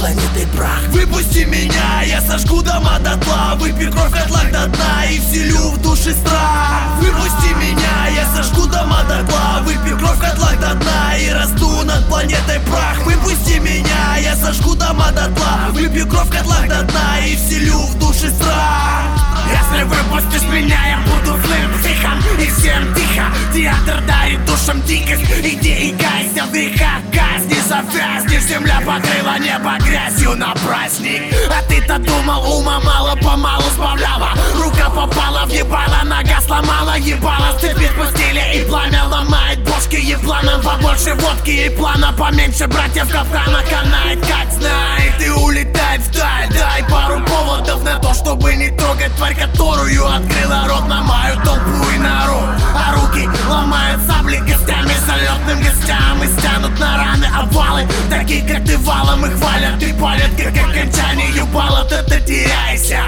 планетой прах. Выпусти меня, я сожгу дома дотла, выпью кровь в котлах до дна и вселю в души страх. Выпусти меня, я сожгу дома дотла, выпью кровь в котлах до дна и расту над планетой прах. Выпусти меня, я сожгу дома дотла, выпью кровь в котлах до дна и вселю в души страх. Если выпустишь меня, я буду злым психом и всем тихо. Театр дарит душам дикость, иди и кайся в грехах. Казни завязнешь, земля покрыла небо грязью на праздник. А ты-то думал, ума мало-помалу сбавляла. Рука попала в ебало, нога сломала ебало. Цепи спустили и пламя ломает бошки ебланом. Побольше водки и плана, поменьше братьев капкана. Канает как знает и улетает вдаль. Дай пару поводов на то, чтобы не трогать тварь, которую открыла рот на мою толпу и народ. А руки ломают сабли костями, залетным гостям и стянут на раны обвалы. Такие как ты валом и хвалят и палят, как окончание ебала. Да-ты теряйся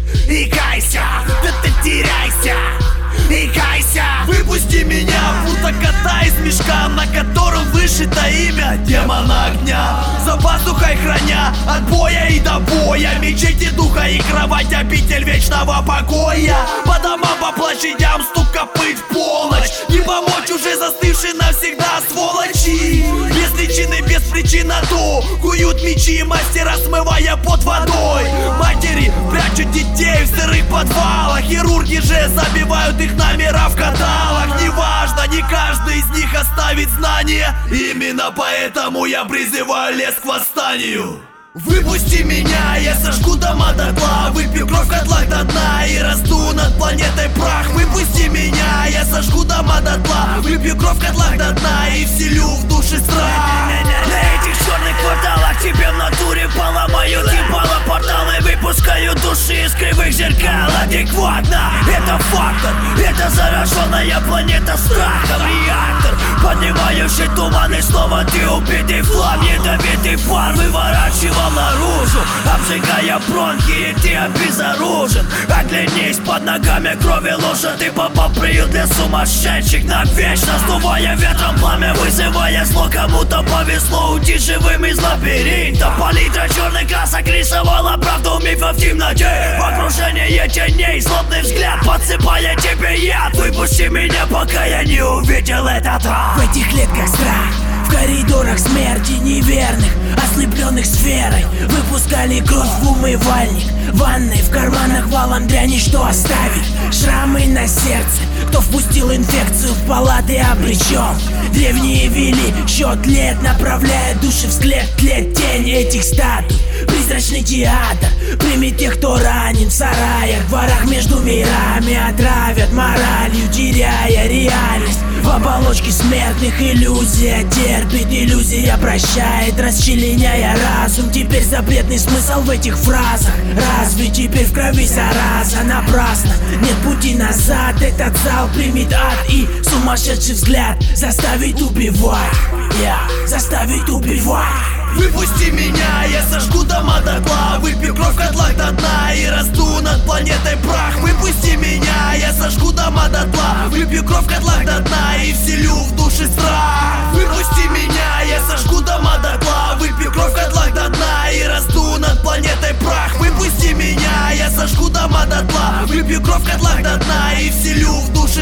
и кайся, да-ты теряйся и кайся. Выпусти меня, будто кота из мешка, на котором вышито имя демона огня. За пазухой храня от боя и до боя, мечети духа и кровать, обитель вечного покоя. По домам, по площадям, стук копыт в полночь. Не помочь уже застывшей навсегда сволочи. Без причины, без причин на то куют мечи мастера, смывая под водой. Матери прячут детей в сырых подвалах, хирурги же забивают их номера в каталог. Неважно, не каждый из них оставит знания. Именно поэтому я призываю лес к восстанию. Выпусти меня, я сожгу дома дотла, выпью кровь в котлах до дна и расту над планетой прах. Выпусти меня, я сожгу дома дотла, выпью кровь в котлах до дна и вселю в души страх. На этих черных кварталах тебе в натуре поломают ебало порталы, выпускаю души из кривых зеркал. Адекватно, это фактор, это зараженная планета страхом. Реактор, поднимающий туман, и снова ты убитый в хлам. Ядовитый пар выворачивал наружу, обжигая бронхи, и ты обезоружен. Оглянись, под ногами крови лужа, ты попал в приют для сумасшедших навечно, сдувая ветром пламя, вызывая зло. Кому-то повезло уйти живым из лабиринта. Палитра черных красок рисовала правду мифов в темноте. В окружении теней злобный взгляд, подсыпая тебе яд. Выпусти меня, пока я не увидел этот рай. В этих клетках страх, в коридорах смерти неверных, ослепленных сферой. Выпускали кровь в умывальник, в ванной, в карманах валом дряни, что оставить. Шрамы на сердце, кто впустил инфекцию в палаты, обречен. Древние вели счет лет, направляя души в склеп, тлет тень этих статуй. Призрачный театр, прими тех, кто ранен в сараях, дворах между мирами отравят моралью, теряя реальность. В оболочке смертных иллюзия терпит, иллюзия прощает, расчленяя разум. Теперь запретный смысл в этих фразах. Разве теперь в крови зараза? Напрасно, нет пути назад. Этот зал примет ад и сумасшедший взгляд заставит убивать, заставит убивать. Выпусти меня, я сожгу дома дотла, выпью кровь в котлах до дна и расту над планетой прах. Выпусти меня, я сожгу дома дотла, выпью кровь в котлах до дна и вселю в души страх. Выпусти меня, я сожгу дома дотла, выпью кровь в котлах до дна и расту над планетой прах. Выпусти меня, я сожгу дома дотла, выпью кровь в котлах до дна и вселю в души